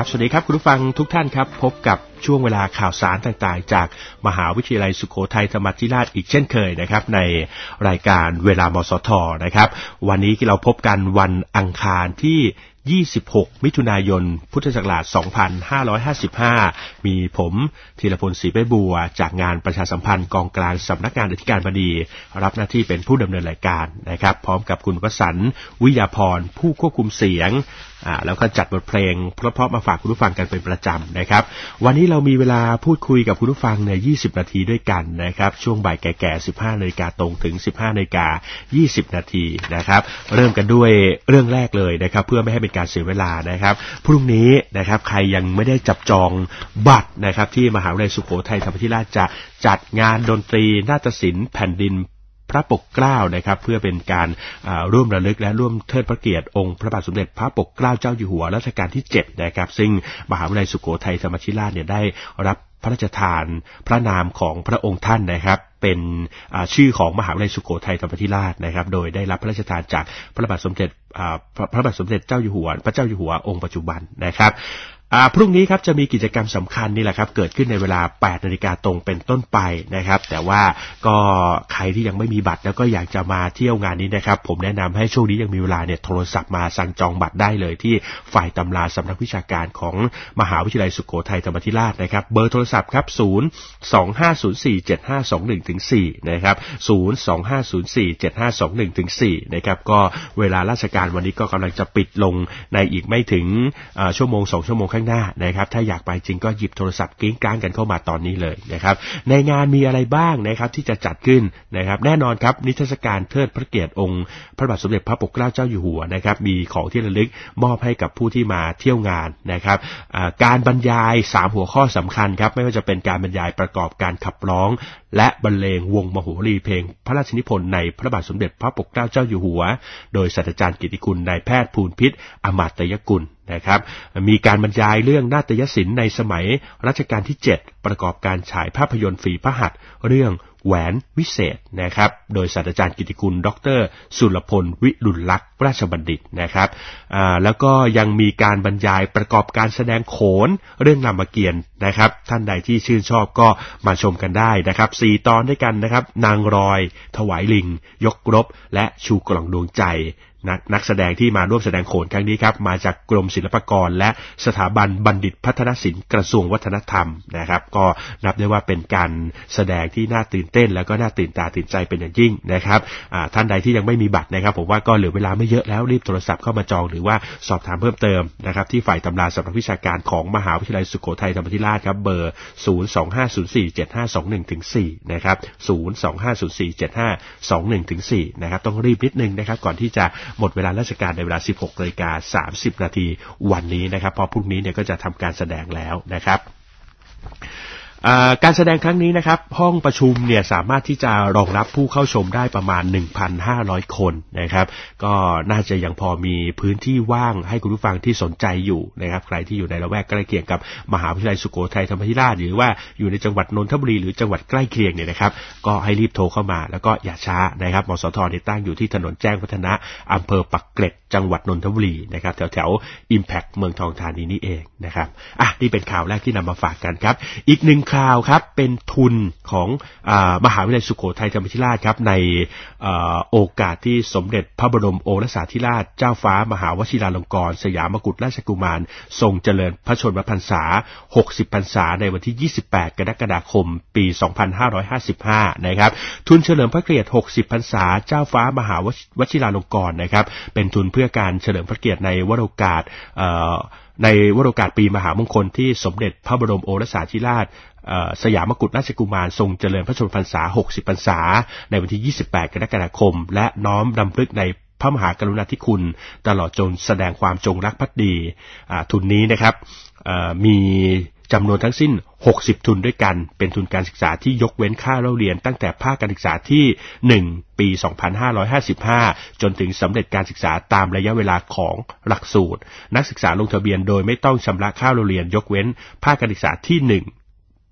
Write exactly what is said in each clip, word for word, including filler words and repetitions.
ครับสวัสดีครับคุณผู้ฟังทุกท่านครับพบกับช่วงเวลาข่าวสารต่างๆจากมหาวิทยาลัยสุโขทัยธรรมาธิราชอีกเช่นเคยนะครับในรายการเวลามสทนะครับวันนี้เราพบกันวันอังคารที่ยี่สิบหกมิถุนายนพุทธศักราชสองพันห้าร้อยห้าสิบห้ามีผมธีรพลศรีใบบัวจากงานประชาสัมพันธ์กองกลางสำนักงานอธิการบดีรับหน้าที่เป็นผู้ดำเนินรายการนะครับพร้อมกับคุณวสันต์วิยาพรผู้ควบคุมเสียงอ่าแล้วก็จัดบทเพลงเพราะๆมาฝากคุณผู้ฟังกันเป็นประจำนะครับวันนี้เรามีเวลาพูดคุยกับคุณผู้ฟังเนี่ยยี่สิบนาทีด้วยกันนะครับช่วงบ่ายแก่ๆ สิบห้านาฬิกาตรงถึง สิบห้านาฬิกายี่สิบนาทีนะครับเริ่มกันด้วยเรื่องแรกเลยนะครับเพื่อไม่ให้เป็นการเสียเวลานะครับพรุ่งนี้นะครับใครยังไม่ได้จับจองบัตรนะครับที่มหาวิทยาลัยสุโขทัยธรรมาธิราชจะจัดงานดนตรีนาฏศิลป์แผ่นดินพระปกเกล้านะครับเพื่อเป็นการร่วมระลึกและร่วมเทิดพระเกียรติองค์พระบาทสมเด็จพระปกเกล้าเจ้าอยู่หัวรัชกาลที่เจ็ดนะครับซึ่งมหาวิทยาลัยสุโขทัยธรรมาธิราชเนี่ยได้รับพระราชทานพระนามของพระองค์ท่านนะครับเป็นชื่อของมหาวิทยาลัยสุโขทัยธรรมาธิราชนะครับโดยได้รับพระราชทานจากพระบาทสมเด็จพระบาทสมเด็จเจ้าอยู่หัวพระเจ้าอยู่หัวองค์ปัจจุบันนะครับพรุ่งนี้ครับจะมีกิจกรรมสำคัญนี่แหละครับเกิดขึ้นในเวลา แปดนาฬิกาตรงเป็นต้นไปนะครับแต่ว่าก็ใครที่ยังไม่มีบัตรแล้วก็อยากจะมาเที่ยวงานนี้นะครับผมแนะนำให้ช่วงนี้ยังมีเวลาเนี่ยโทรศัพท์มาสั่งจองบัตรได้เลยที่ฝ่ายตำราสำนักวิชาการของมหาวิทยาลัยสุโขทัยธรรมาธิราชนะครับเบอร์โทรศัพท์ครับศูนย์ สอง ห้า ศูนย์ สี่ เจ็ด ห้า สอง หนึ่ง ถึง สี่นะครับศูนย์ สอง ห้า ศูนย์ สี่ เจ็ด ห้า สอง หนึ่ง ถึง สี่นะครับก็เวลาราชการวันนี้ก็กำลังจะปิดลงในอีกไม่ถึงชั่วโมงสองชั่วโมงข้างหน้านะครับถ้าอยากไปจริงก็หยิบโทรศัพท์กิ้งก้างกันเข้ามาตอนนี้เลยนะครับในงานมีอะไรบ้างนะครับที่จะจัดขึ้นนะครับแน่นอนครับนิทรรศการเทิดพระเกียรติองค์พระบาทสมเด็จพระปกเกล้าเจ้าอยู่หัวนะครับมีของที่ระลึกมอบให้กับผู้ที่มาเที่ยวงานนะครับการบรรยายสามหัวข้อสำคัญครับไม่ว่าจะเป็นการบรรยายประกอบการขับร้องและบรรเลงวงมโหรีเพลงพระราชนิพนธ์ในพระบาทสมเด็จพระปกเกล้าเจ้าอยู่หัวโดยศาสตราจารย์กิตติคุณนายแพทย์ภูลพิษอมาตยกุลนะครับมีการบรรยายเรื่องนาฏยศิลป์ในสมัยรัชกาลที่เจ็ดประกอบการฉายภาพยนตร์ฝีพระหัตถ์เรื่องแหวนวิเศษนะครับโดยศาสตราจารย์กิตติคุณดรสุรพลวิรุฬลักษณ์ราชบัณฑิตนะครับแล้วก็ยังมีการบรรยายประกอบการแสดงโขนเรื่องรามเกียรติ์นะครับท่านใดที่ชื่นชอบก็มาชมกันได้นะครับสี่ตอนด้วยกันนะครับนางรอยถวายลิงยกรบและชูกล่องดวงใจนักนักแสดงที่มาร่วมแสดงโขนครั้งนี้ครับมาจากกรมศิลปากรและสถาบันบัณฑิตพัฒนศิลป์กระทรวงวัฒนธรรมนะครับก็นับได้ว่าเป็นการแสดงที่น่าตื่นเต้นแล้วก็น่าตื่นตาตื่นใจเป็นอย่างยิ่งนะครับท่านใดที่ยังไม่มีบัตรนะครับผมว่าก็เหลือเวลาไม่เยอะแล้วรีบโทรศัพท์เข้ามาจองหรือว่าสอบถามเพิ่มเติมนะครับที่ฝ่ายตำราสำนักวิชาการของมหาวิทยาลัยสุโขทัยธรรมาธิราชครับเบอร์ศูนย์ สอง ห้า ศูนย์ สี่ เจ็ด ห้า สอง หนึ่ง ถึง สี่นะครับศูนย์ สอง ห้า ศูนย์ สี่ เจ็ด ห้า สอง หนึ่ง ถึง สี่นะครับต้องรีบนิดนึงนะครับก่อนที่จะหมดเวลาราชการในเวลา สิบหกนาฬิกาสามสิบ นาทีวันนี้นะครับเพราะพรุ่งนี้เนี่ยก็จะทำการแสดงแล้วนะครับการแสดงครั้งนี้นะครับห้องประชุมเนี่ยสามารถที่จะรองรับผู้เข้าชมได้ประมาณ หนึ่งพันห้าร้อย คนนะครับก็น่าจะยังพอมีพื้นที่ว่างให้คุณผู้ฟังที่สนใจอยู่นะครับใครที่อยู่ในละแวกใกล้เคียงกับมหาวิทยาลัยสุโขทัยธรรมาธิราชหรือว่าอยู่ในจังหวัดนนทบุรีหรือจังหวัดใกล้เคียงเนี่ยนะครับก็ให้รีบโทรเข้ามาแล้วก็อย่าช้านะครับมสทเนี่ยตั้งอยู่ที่ถนนแจ้งวัฒนะอำเภอปักเกร็ดจังหวัดนนทบุรีนะครับแถวแถว Impact เมืองทองธานีนี่เองนะครับอ่ะนี่เป็นข่าวแรกที่นำมาฝากกันครับอีกหนึ่งข่าวครับเป็นทุนของอ่ามหาวิทยาลัยสุโขทัยธรรมาธิราชครับในโอกาสที่สมเด็จพระบรมโอรสาธิราชเจ้าฟ้ามหาวชิราลงกรณ์สยามกุฎราชกุมารทรงเจริญพระชนมพรรษาหกสิบพรรษาในวันที่ยี่สิบแปดกรกฎาคมปีสองพันห้าร้อยห้าสิบห้านะครับทุนเฉลิมพระเกียรติหกสิบพรรษาเจ้าฟ้ามหาวชิราลงกรณ์นะครับเป็นทุนเพื่อการเฉลิมพระเกียรติในวโรกาสในวโรกาสปีมหามงคลที่สมเด็จพระบรมโอรสาธิราชสยามกุฎราชกุมารทรงเจริญพระชนมพรรษาหกสิบพรรษาในวันที่ยี่สิบแปดกรกฎาคมและน้อมรำลึกในพระมหากรุณาธิคุณตลอดจนแสดงความจงรักภักดีทุนนี้นะครับมีจำนวนทั้งสิ้นหกสิบทุนด้วยกันเป็นทุนการศึกษาที่ยกเว้นค่าเล่าเรียนตั้งแต่ภาคการศึกษาที่หนึ่งปีสองพันห้าร้อยห้าสิบห้าจนถึงสำเร็จการศึกษาตามระยะเวลาของหลักสูตรนักศึกษาลงทะเบียนโดยไม่ต้องชำระค่าเล่าเรียนยกเว้นภาคการศึกษาที่หนึ่ง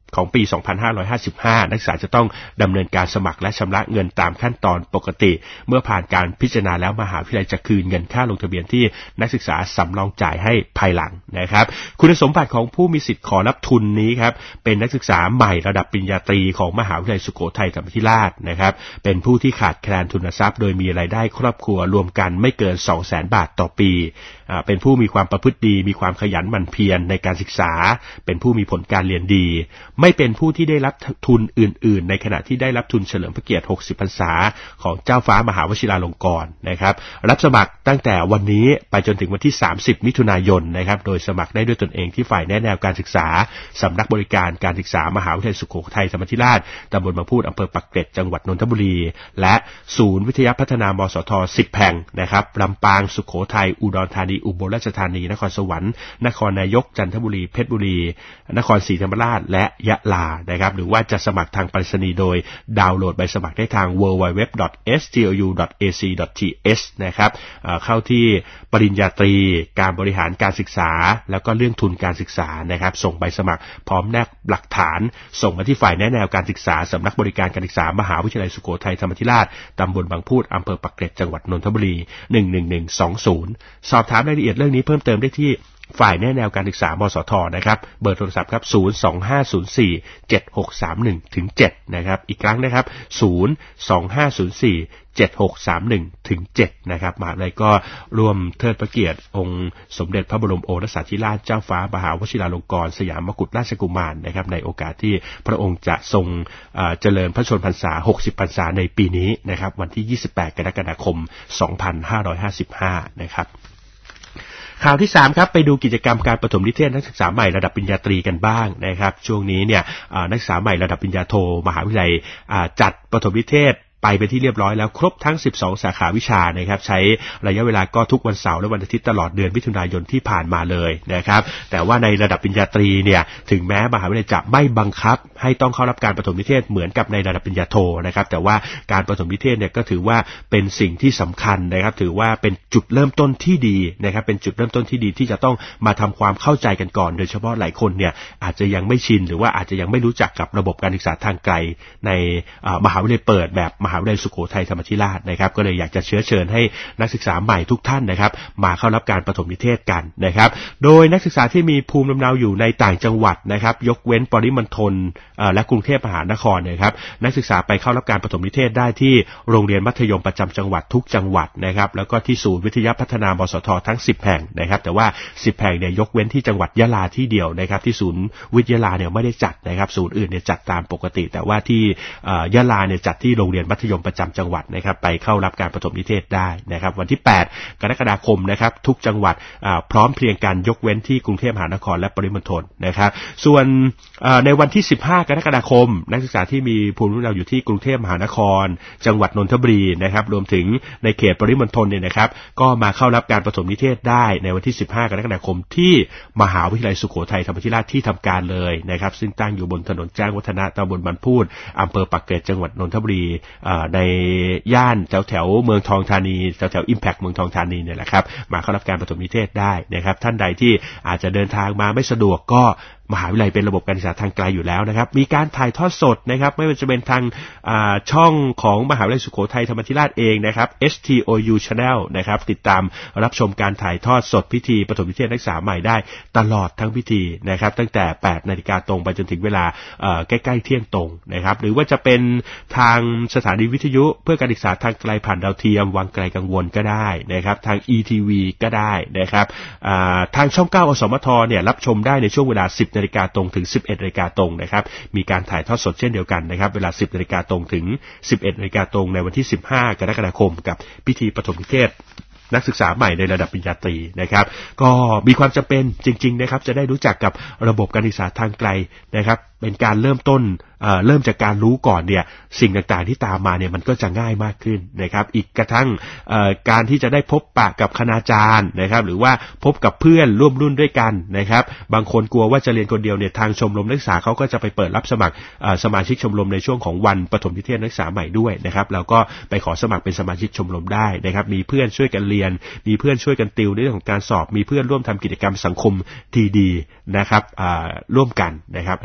ของปีสองพันห้าร้อยห้าสิบห้านักศึกษาจะต้องดำเนินการสมัครและชำระเงินตามขั้นตอนปกติเมื่อผ่านการพิจารณาแล้วมหาวิทยาลัยจะคืนเงินค่าลงทะเบียนที่นักศึกษาสำรองจ่ายให้ภายหลังนะครับคุณสมบัติของผู้มีสิทธิ์ขอรับทุนนี้ครับเป็นนักศึกษาใหม่ระดับปริญญาตรีของมหาวิทยาลัยสุโขทัยธรรมาธิราชนะครับเป็นผู้ที่ขาดแคลนทุนทรัพย์โดยมีรายได้ครอบครัวรวมกันไม่เกิน สองแสน บาทต่อปีเป็นผู้มีความประพฤติดีมีความขยันหมั่นเพียรในการศึกษาเป็นผู้มีผลการเรียนดีไม่เป็นผู้ที่ได้รับทุนอื่นๆในขณะที่ได้รับทุนเฉลิมพระเกียรติหกสิบพรรษาของเจ้าฟ้ามหาวชิราลงกรณ์นะครับรับสมัครตั้งแต่วันนี้ไปจนถึงวันที่สามสิบมิถุนายนนะครับโดยสมัครได้ด้วยตนเองที่ฝ่ายแนะแนวการศึกษาสำนักบริการการศึกษามหาวิทยาลัยสุโขทัยธรรมาธิราชตำบลบางพูดอำเภอปักเกร็ดจังหวัดนนทบุรีและศูนย์วิทยาพัฒนามสทสิบแห่งนะครับลำปางสุโขทัยอุดรธานีอุบลราชธานีนครสวรรค์นครนายกจันทบุรีเพชรบุรีนครศรีธรรมราชและยะลานะครับหรือว่าจะสมัครทางไปรษณีย์โดยดาวน์โหลดใบสมัครได้ทาง ดับเบิลยู ดับเบิลยู ดับเบิลยู ดอท เอส ที โอ ยู ดอท เอ ซี ดอท ที เอช นะครับเข้าที่ปริญญาตรีการบริหารการศึกษาแล้วก็เรื่องทุนการศึกษานะครับส่งใบสมัครพร้อมแนบหลักฐานส่งมาที่ฝ่ายแนะแนวการศึกษาสำนักบริการการศึกษามหาวิทยาลัยสุโขทัยธรรมาธิราชตำบลบางพูดอำเภอปักเกร็ดจังหวัดนนทบุรีหนึ่งหนึ่งหนึ่งสองศูนย์สอบถามรายละเอียดเรื่องนี้เพิ่มเติมได้ที่ฝ่ายแนะแนวการศึกษามสทนะครับเบอร์โทรศัพท์ครับศูนย์ สอง ห้า ศูนย์ สี่ เจ็ด หก สาม หนึ่ง ถึง เจ็ดนะครับอีกครั้งนะครับศูนย์ สอง ห้า ศูนย์ สี่ เจ็ด หก สาม หนึ่ง ถึง เจ็ดนะครับมหาวิทยาลัยก็ร่วมเทิดพระเกียรติองค์สมเด็จพระบรมโอรสาธิราชเจ้าฟ้ามหาวชิราลงกรณ์สยามกุฎราชกุมารนะครับในโอกาสที่พระองค์จะทรงเจริญพระชนมพรรษาหกสิบพรรษาในปีนี้นะครับวันที่ยี่สิบแปดกรกฎาคมสองพันห้าร้อยห้าสิบห้านะครับข่าวที่สามครับไปดูกิจกรรมการประถมนิเทศนักศึกษาใหม่ระดับปริญญาตรีกันบ้างนะครับช่วงนี้เนี่ยนักศึกษาใหม่ระดับปริญญาโทมหาวิทยาลัยจัดประถมนิเทศไปเป็นที่เรียบร้อยแล้วครบทั้งสิบสองสาขาวิชานะครับใช้ระยะเวลาก็ทุกวันเสาร์และวันอาทิตย์ตลอดเดือนมิถุนายนที่ผ่านมาเลยนะครับแต่ว่าในระดับปริญญาตรีเนี่ยถึงแม้มหาวิทยาลัยจะไม่บังคับให้ต้องเข้ารับการประถมนิเทศเหมือนกับในระดับปริญญาโทนะครับแต่ว่าการประถมนิเทศเนี่ยก็ถือว่าเป็นสิ่งที่สำคัญนะครับถือว่าเป็นจุดเริ่มต้นที่ดีนะครับเป็นจุดเริ่มต้นที่ดีที่จะต้องมาทำความเข้าใจกันก่อนโดยเฉพาะหลายคนเนี่ยอาจจะยังไม่ชินหรือว่าอาจจะยังไม่รู้จักกับระบบการศึกษาทางไกลในมหาวิทยาลัยเปิดแบบมหาวิทยาลัยสุโขทัยธรรมาธิราชนะครับก็เลยอยากจะเชื้อเชิญให้นักศึกษาใหม่ทุกท่านนะครับมาเข้ารับการประถมนิเทศกันนะครับโดยนักศึกษาที่มีภูมิลำเนาอยู่ในต่างจังหวัดนะครับยกเว้นปริมณฑลและกรุงเทพมหานครนะครับนักศึกษาไปเข้ารับการประถมนิเทศได้ที่โรงเรียนมัธยมประจำจังหวัดทุกจังหวัดนะครับแล้วก็ที่ศูนย์วิทยาพัฒนามสททั้งสิบแห่งนะครับแต่ว่าสิบแห่งเนี่ยยกเว้นที่จังหวัดยะลาที่เดียวนะครับที่ศูนย์วิทยาลาเนี่ยไม่ได้จัดนะครับศูนย์อื่นเนี่ยจัดตามปกติแต่ว่าที่ยะลาเนี่ยจัดที่โรงเรียนมัธยมประจำจังหวัดนะครับไปเข้ารับการประถมนิเทศได้นะครับวันที่แปดกรกฎาคมนะครับทุกจังหวัดพร้อมเพรียงกันยกเว้นที่กรุงเทพมหานครและปริมณฑลนะครับส่วนในวันที่สิบห้ากรกฎาคมนักศึกษาที่มีภูมิลำเนาอยู่ที่กรุงเทพมหานครจังหวัดนนทบุรีนะครับรวมถึงในเขตปริมณฑลเนี่ยนะครับก็มาเข้ารับการประถมนิเทศได้ในวันที่สิบห้ากรกฎาคมที่มหาวิทยาลัยสุโขทัยธรรมาธิราชที่ทำการเลยนะครับซึ่งตั้งอยู่บนถนนแจ้งวัฒนะตำบลบางพูดอำเภอปักเกร็ดจังหวัดนนทบุรีในย่านแถวแถวเมืองทองธานีแถวแถว Impact เมืองทองธานีเนี่ยแหละครับมาเข้ารับการประถมนิเทศได้นะครับท่านใดที่อาจจะเดินทางมาไม่สะดวกก็มหาวิทยาลัยเป็นระบบการศึกษาทางไกลอยู่แล้วนะครับมีการถ่ายทอดสดนะครับไม่ว่าจะเป็นทางช่องของมหาวิทยาลัยสุโขทัยธรรมาธิราชเองนะครับ เอส ที โอ ยู Channel นะครับติดตามรับชมการถ่ายทอดสดพิธีประถมนิเทศนักศึกษาใหม่ได้ตลอดทั้งพิธีนะครับตั้งแต่ แปดนาฬิกาตรงไปจนถึงเวลาใกล้ๆเที่ยงตรงนะครับหรือว่าจะเป็นทางสถานีวิทยุเพื่อการศึกษาทางไกลผ่านดาวเทียมวังไกลกังวลก็ได้นะครับทาง อี ที วี ก็ได้นะครับทางช่องเก้าอสมทเนี่ยรับชมได้ในช่วงเวลาสิบนาฬิกาตรงถึงสิบเอ็ดนาฬิกาตรงนะครับมีการถ่ายทอดสดเช่นเดียวกันนะครับเวลาสิบนาฬิกาตรงถึงสิบเอ็ดนาฬิกาตรงในวันที่สิบห้ากรกฎาคมกับพิธีประถมนิเทศนักศึกษาใหม่ในระดับปริญญาตรีนะครับก็มีความจำเป็นจริงๆนะครับจะได้รู้จักกับระบบการศึกษาทางไกลนะครับเป็นการเริ่มต้นเอ่อเริ่มจากการรู้ก่อนเนี่ยสิ่งต่างๆที่ตามมาเนี่ยมันก็จะง่ายมากขึ้นนะครับอีกกระทั่งเอ่อการที่จะได้พบปะกับคณาจารย์นะครับหรือว่าพบกับเพื่อนร่วมรุ่นด้วยกันนะครับบางคนกลัวว่าจะเรียนคนเดียวเนี่ยทางชมรมนักศึกษาเขาก็จะไปเปิดรับสมัครสมาชิกชมรมในช่วงของวันประถมนิเทศนักศึกษาใหม่ด้วยนะครับเราก็ไปขอสมัครเป็นสมาชิกชมรมได้นะครับมีเพื่อนช่วยกันเรียนมีเพื่อนช่วยกันติวในเรื่องของการสอบมีเพื่อนร่วมทำกิจกรรมสังคมดีๆนะครับร่วมกันนะครับอันนี้ก็ฝาก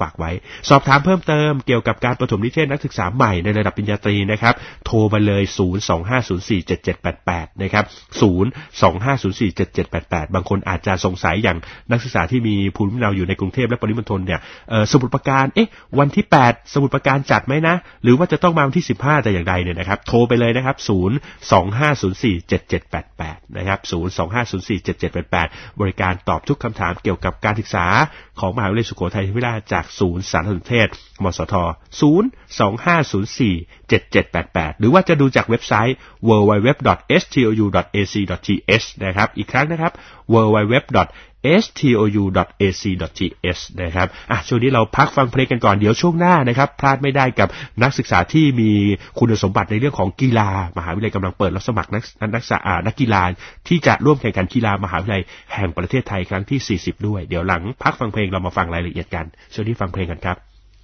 มัครไว้สอบถามเพิ่มเติมเกี่ยวกับการประถมนิเทศนักศึกษาใหม่ในระดับปริญญาตรีนะครับโทรมาเลยศูนย์ สอง ห้า ศูนย์ สี่ เจ็ด เจ็ด แปด แปดนะครับศูนย์ สอง ห้า ศูนย์ สี่ เจ็ด เจ็ด แปด แปดบางคนอาจจะสงสัยอย่างนักศึกษาที่มีภูมิลำเนาอยู่ในกรุงเทพและปริมณฑลเนี่ยเอ่อสมุทรปราการเอ๊ะวันที่แปดสมุทรปราการจัดไหมนะหรือว่าจะต้องมาวันที่สิบห้าแต่อย่างใดเนี่ยนะครับโทรไปเลยนะครับศูนย์ สอง ห้า ศูนย์ สี่ เจ็ด เจ็ด แปด แปดนะครับศูนย์ สอง ห้า ศูนย์ สี่ เจ็ด เจ็ด แปด แปดบริการตอบทุกคำถามเกี่ยวกับการศึกษาของมหาวิทยาลัยสุโขทัยธรรมิราชจากศูนย์สารสนเทศมสทศูนย์ สอง ห้า ศูนย์ สี่ เจ็ด เจ็ด แปด แปดหรือว่าจะดูจากเว็บไซต์ ดับเบิลยู ดับเบิลยู ดับเบิลยู ดอท เอส ที โอ ยู ดอท เอ ซี ดอท ที เอช นะครับอีกครั้งนะครับ ดับเบิลยู ดับเบิลยู ดับเบิลยู ดอท เอส ที โอ ยู ดอท เอ ซี ดอท ที เอช นะครับอ่ะช่วงนี้เราพักฟังเพลงกันก่อนเดี๋ยวช่วงหน้านะครับพลาดไม่ได้กับนักศึกษาที่มีคุณสมบัติในเรื่องของกีฬามหาวิทยาลัยกำลังเปิดรับสมัครนักนักศึกษานักกีฬาที่จะร่วมแข่งขันกีฬามหาวิทยาลัยแห่งประเทศไทยครั้งที่สี่สิบด้วยเดี๋ยวหลังพักฟังเพลงเรามาฟังรายละเอียดกันช่วงนี้ฟังเพลงกันครับ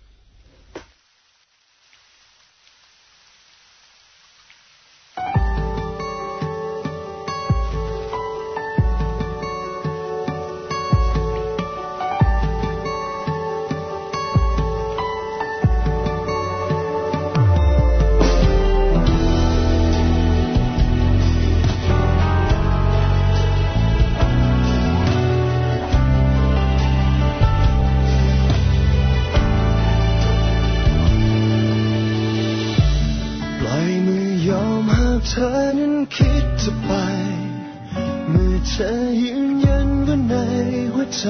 เธอนั้นคิดจะไปเมื่อเธอยืนยันว่าในหัวใจ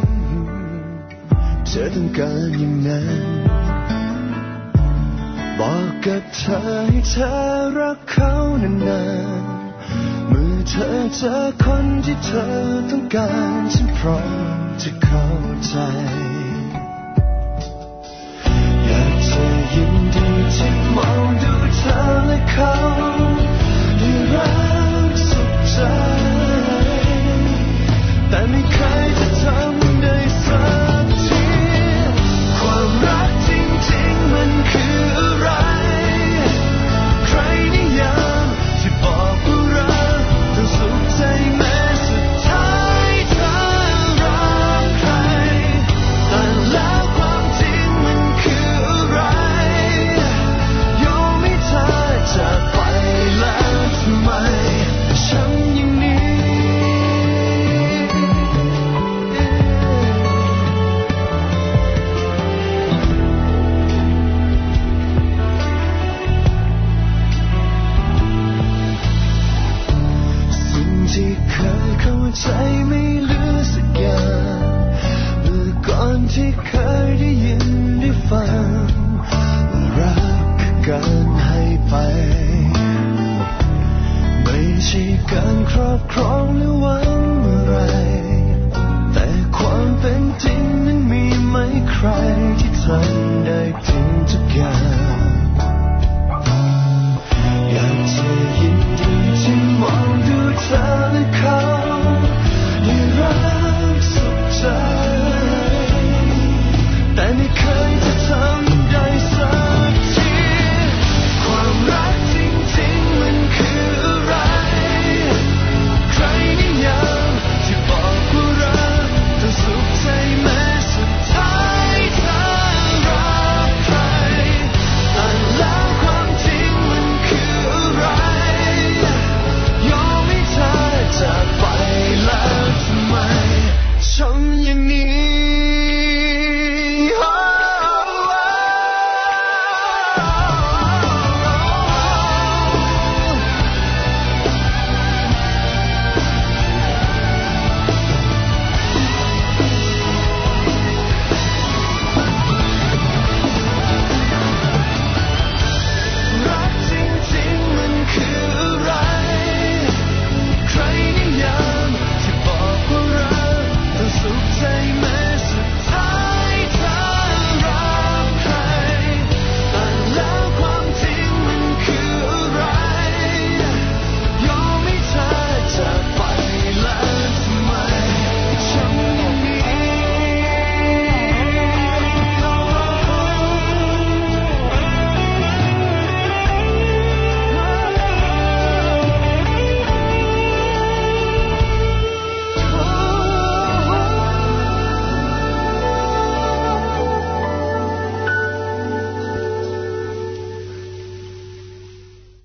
เธอต้องการอย่างนั้นบอกกับเธอให้เธอรักเขานานๆเมื่อเธอเจอคนที่เธอต้องการฉันพร้อมจะเข้าใจอยากจะยินดีที่มองดูเธอและเขารักสุขใจแต่ไม่เคยจะทำได้สักทีความรักจริงๆมันคืออะไรใครนิยามที่บอกว่ารักต้องสุขใจแม้สุดท้ายเธอรักใครแต่แล้วความจริงมันคืออะไรยอมให้เธอจากไปแล้วทำไมฉันอย่างนี้สิ่งที่เคยเข้าใจไม่เหลือสักอย่างเมื่อก่อนที่เคยได้ยินได้ฟังว่ารักคือการให้ไปไม่ใช่การครอบครองหรือหวังอะไรแต่ความเป็นจริงนั้นมีไหมใครที่ทำได้ถึงทุกอย่างอยากจะยินดีที่มองดูเธอและเขาได้รักสุขใจแต่ไม่เคยจะทำได้สักทีความรักจริงๆมันคืออะไรใครนิยามที่บอกว่ารักต้องสุขใจแม้สุดท้ายเธอรักใคร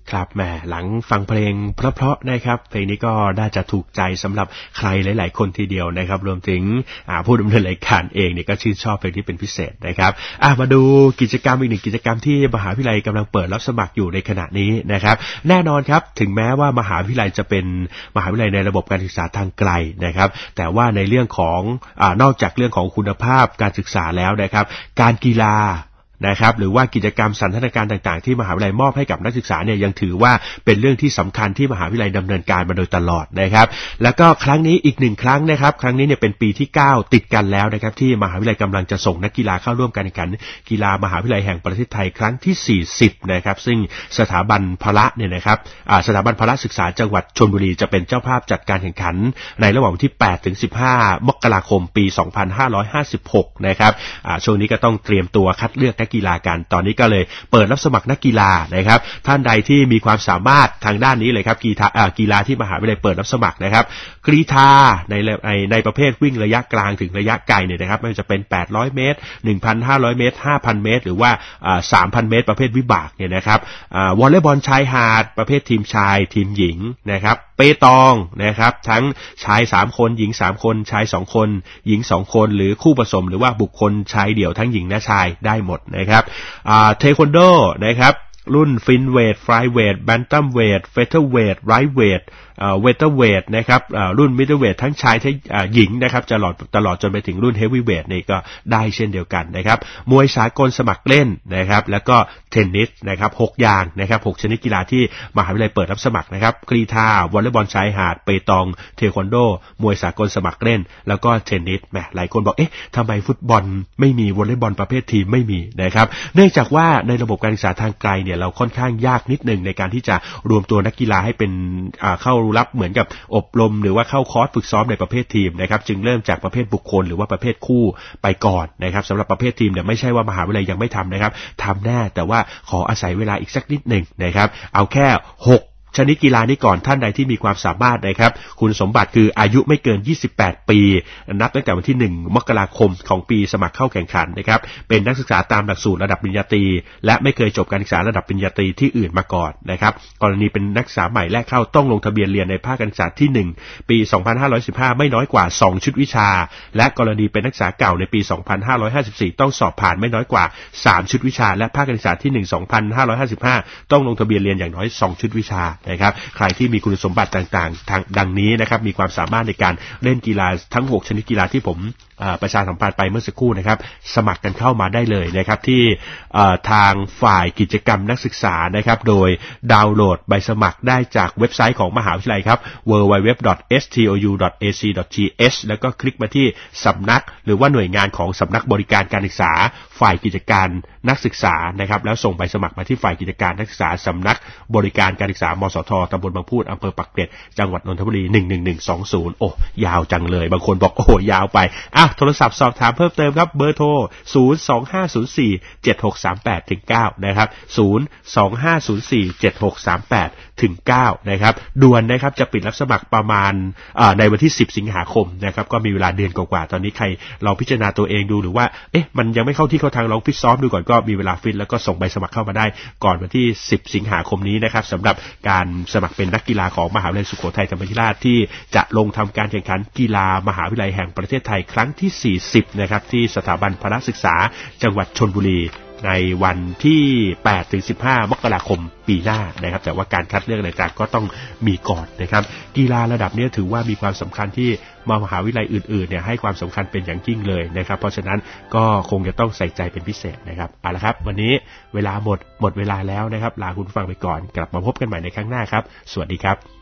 ครับแหมหลังฟังเพลงเพราะๆนะครับเพลงนี้ก็น่าจะถูกใจสำหรับใครหลายๆคนทีเดียวนะครับรวมถึงผู้ดำเนินรายการเองเนี่ยก็ชื่นชอบเพลงที่เป็นพิเศษนะครับมาดูกิจกรรมอีกหนึ่งกิจกรรมที่มหาวิทยาลัยกำลังเปิดรับสมัครอยู่ในขณะนี้นะครับแน่นอนครับถึงแม้ว่ามหาวิทยาลัยจะเป็นมหาวิทยาลัยในระบบการศึกษาทางไกลนะครับแต่ว่าในเรื่องของอ่านอกจากเรื่องของคุณภาพการศึกษาแล้วนะครับการกีฬานะครับหรือว่ากิจกรรมสันทนาการต่างๆที่มหาวิทยาลัยมอบให้กับนักศึกษาเนี่ยยังถือว่าเป็นเรื่องที่สำคัญที่มหาวิทยาลัยดำเนินการมาโดยตลอดนะครับแล้วก็ครั้งนี้อีกหนึ่งครั้งนะครับครั้งนี้เนี่ยเป็นปีที่เก้าติดกันแล้วนะครับที่มหาวิทยาลัยกำลังจะส่งนักกีฬาเข้าร่วมการแข่งขันกีฬามหาวิทยาลัยแห่งประเทศไทยครั้งที่สี่สิบนะครับซึ่งสถาบันพละเนี่ยนะครับสถาบันพละศึกษาจังหวัดชลบุรีจะเป็นเจ้าภาพจัดการแข่งขันในระหว่างวันที่แปดถึงสิบห้ามกราคมปีสองพันห้าร้อยห้าสิบหกนะครับช่วงนี้ก็ต้องเตรียมตัวคัดเลือกนักกีฬากันตอนนี้ก็เลยเปิดรับสมัครนักกีฬานะครับท่านใดที่มีความสามารถทางด้านนี้เลยครับกีฬากีฬาที่มหาวิทยาลัยเปิดรับสมัครนะครับกรีฑาในในในประเภทวิ่งระยะกลางถึงระยะไกลเนี่ยนะครับไม่ว่าจะเป็นแปดร้อยเมตร หนึ่งพันห้าร้อยเมตร ห้าพันเมตรหรือว่าสามพันเมตรประเภทวิบากเนี่ยนะครับวอลเลย์บอลชายหาดประเภททีมชายทีมหญิงนะครับเปตองนะครับทั้งชายสามคนหญิงสามคนชายสองคนหญิงสองคนหรือคู่ผสมหรือว่าบุคคลชายเดี่ยวทั้งหญิงและชายได้หมดนะครับเทควันโดนะครับรุ่นฟินเวทฟลายเวทแบนตัมเวทเฟเธอร์เวทไรท์เวทเวเตอร์เวทนะครับรุ่นมิดเดิลเวททั้งชายทั้งหญิงนะครับตลอดตลอดจนไปถึงรุ่นเฮฟวีเวทนี่ก็ได้เช่นเดียวกันนะครับมวยสากลสมัครเล่นนะครับแล้วก็เทนนิสนะครับหกอย่างนะครับหกชนิดกีฬาที่มหาวิทยาลัยเปิดรับสมัครนะครับกรีฑาวอลเลย์บอลชายหาดเปตองเทควันโดมวยสากลสมัครเล่นแล้วก็เทนนิสแหมหลายคนบอกเอ๊ะทำไมฟุตบอลไม่มีวอลเลย์บอลประเภททีมไม่มีนะครับเนื่องจากว่าในระบบการศึกษาทางไกลเนี่ยเราค่อนข้างยากนิดนึงในการที่จะรวมตัวนักกีฬาให้เป็นเข้ารับเหมือนกับอบรมหรือว่าเข้าคอร์สฝึกซ้อมในประเภททีมนะครับจึงเริ่มจากประเภทบุคคลหรือว่าประเภทคู่ไปก่อนนะครับสำหรับประเภททีมเนี่ยไม่ใช่ว่ามหาวิทยาลัยยังไม่ทำนะครับทำแน่แต่ว่าขออาศัยเวลาอีกสักนิดหนึ่งนะครับเอาแค่หกชนิดกีฬานี้ก่อนท่านใดที่มีความสามารถนะครับคุณสมบัติคืออายุไม่เกินยี่สิบแปดปีนับตั้งแต่วันที่หนึ่งมกราคมของปีสมัครเข้าแข่งขันนะครับเป็นนักศึกษาตามหลักสูตรระดับปริญญาตรีและไม่เคยจบการศึกษาระดับปริญญาตรีที่อื่นมาก่อนนะครับกรณีเป็นนักศึกษาใหม่แรกเข้าต้องลงทะเบียนเรียนในภาคการศึกษาที่หนึ่งปีสองพันห้าร้อยสิบห้าไม่น้อยกว่าสองชุดวิชาและกรณีเป็นนักศึกษาเก่าในปีสองพันห้าร้อยห้าสิบสี่ต้องสอบผ่านไม่น้อยกว่าสามชุดวิชาและภาคการศึกษาที่หนึ่ง สองพันห้าร้อยห้าสิบห้าต้องลงทะเบียนเรียนอย่างน้อยสองชุดวิชานะครับใครที่มีคุณสมบัติต่างๆทางดังนี้นะครับมีความสามารถในการเล่นกีฬาทั้งหกชนิดกีฬาที่ผมประชาสัมพันธ์ไปเมื่อสักครู่นะครับสมัครกันเข้ามาได้เลยนะครับที่ทางฝ่ายกิจกรรมนักศึกษานะครับโดยดาวน์โหลดใบสมัครได้จากเว็บไซต์ของมหาวิทยาลัยครับ ดับเบิลยู ดับเบิลยู ดับเบิลยู ดอท เอส ที โอ ยู ดอท เอ ซี ดอท ที เอช แล้วก็คลิกมาที่สำนักหรือว่าหน่วยงานของสำนักบริการการศึกษาฝ่ายกิจการนักศึกษานะครับแล้วส่งใบสมัครมาที่ฝ่ายกิจการนักศึกษาสำนักบริการการศึกษามสทตำบลบางพูดอำเภอปักเกร็ดจังหวัดนนทบุรีหนึ่งหนึ่งหนึ่งสองศูนย์โอ้ยาวจังเลยบางคนบอกโอ้ยาวไปอ่ะโทรศัพท์สอบถามเพิ่มเติมครับเบอร์โทรศูนย์ สอง ห้า ศูนย์ สี่ เจ็ด หก สาม แปด ถึง เก้านะครับศูนย์ สอง ห้า ศูนย์ สี่ เจ็ด หก สาม แปด ถึง เก้านะครับด่วนนะครับจะปิดรับสมัครประมาณในวันที่สิบสิงหาคมนะครับก็มีเวลาเดือนกว่าๆตอนนี้ใครลองพิจารณาตัวเองดูหรือว่าเอ๊ะมันยังไม่เข้าที่เข้าทางลองฟิตซ้อมดูก่อนก็มีเวลาฟิตแล้วก็ส่งใบสมัครเข้ามาได้ก่อนวันที่สิบสิงหาคมนี้นะครับสำหรับการสมัครเป็นนักกีฬาของมหาวิทยาลัยสุโขทัยธรรมาธิราชที่จะลงทำการแข่งขันกีฬามหาวิทยาลัยแห่งประเทศไทยครั้งที่สี่สิบนะครับที่สถาบันพละศึกษาจังหวัดชลบุรีในวันที่แปดถึงสิบห้ามกราคมปีหน้านะครับแต่ว่าการคัดเลือกอะไรต่างก็ต้องมีก่อนนะครับกีฬาระดับนี้ถือว่ามีความสำคัญที่มหาวิทยาลัยอื่นๆเนี่ยให้ความสำคัญเป็นอย่างยิ่งเลยนะครับเพราะฉะนั้นก็คงจะต้องใส่ใจเป็นพิเศษนะครับเอาละครับวันนี้เวลาหมดหมดเวลาแล้วนะครับลาคุณฟังไปก่อนกลับมาพบกันใหม่ในครั้งหน้าครับสวัสดีครับ